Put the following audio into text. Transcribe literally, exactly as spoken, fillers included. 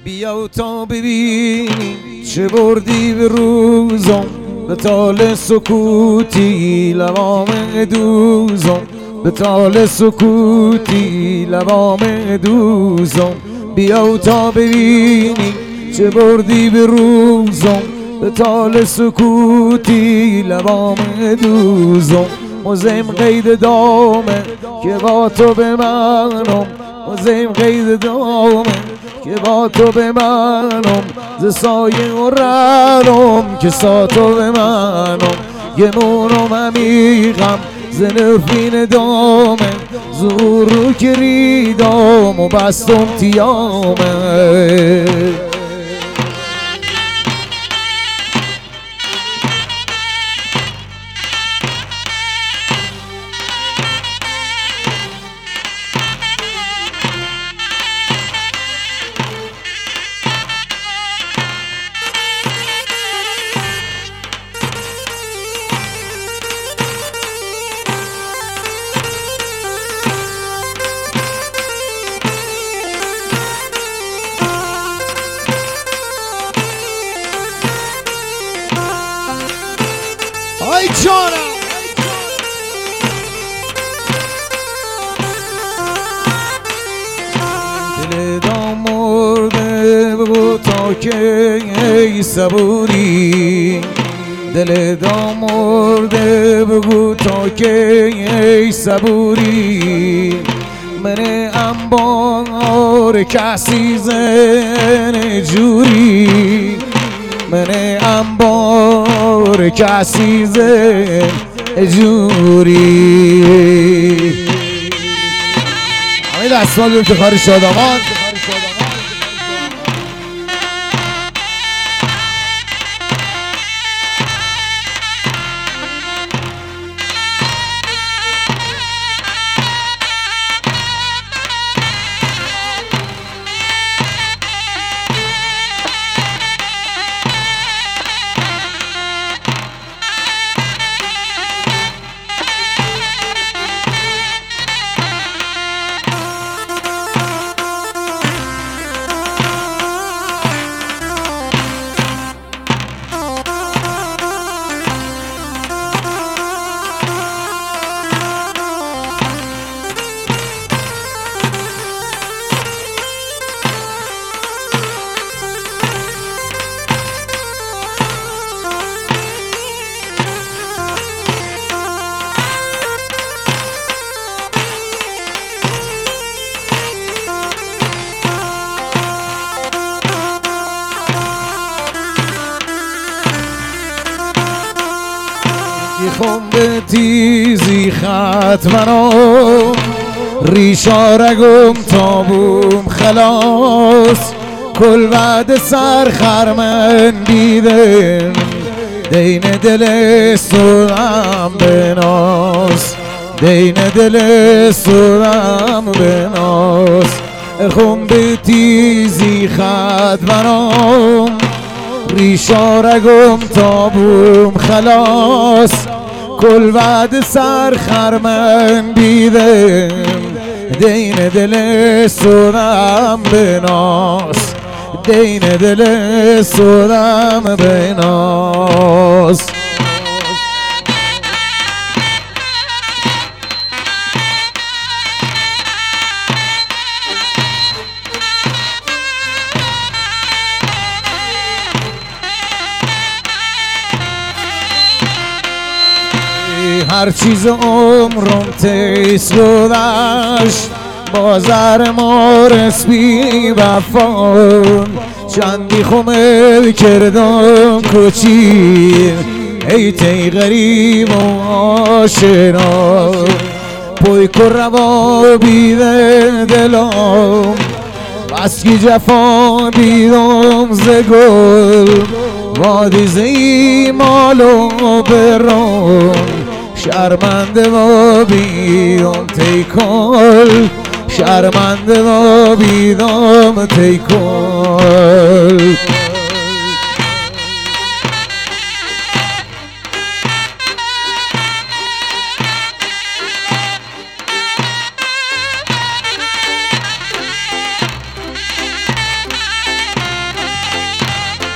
بیا تا ببینی چه بردی به روزم، به طال سکوتی لبام دوزم، به طال سکوتی لبام دوزم. بیا تا ببینی چه بردی به روزم، به طال سکوتی لبام دوزم. مزیم قید دامه که با تو بمانم، مزیم قید دامه که با تو بمانم. ز سایه و رنم که سا تو بمانم. گمونم عمیقم ز نرفین دامه، زور رو که ریدم و بستم تیامه. آی جانم دل دام مرده بگو تا که ای صبوری، دل دام مرده بگو تا که ای صبوری. من انبار کسی زن جوری، من انبار کسی زن جوری. همه دستمال به افتخار شادمان. خم به تیزی خط منم، ریشا رگم تابوم خلاص. کل بعد سر خرمن دیدن دین دل سرم بناس، دین دل سرم بناس. خم به تیزی خط منم، ریشا رگم تابوم خلاص. کل بعد سر خرمن دیدم دین دل سرم بناس، دین دل سرم بناس. هر چیز عمرم تیس گذشت، بازر مارس بی وفان. چندی خمه کردم کچی ای تی غریب و آشنا. پوی که روا بیده دلم، بس کی جفا دیدم ز گل. وادی زیمال و برام، شرمنده و بیدم تی کل، شرمنده و بیدم تی کل.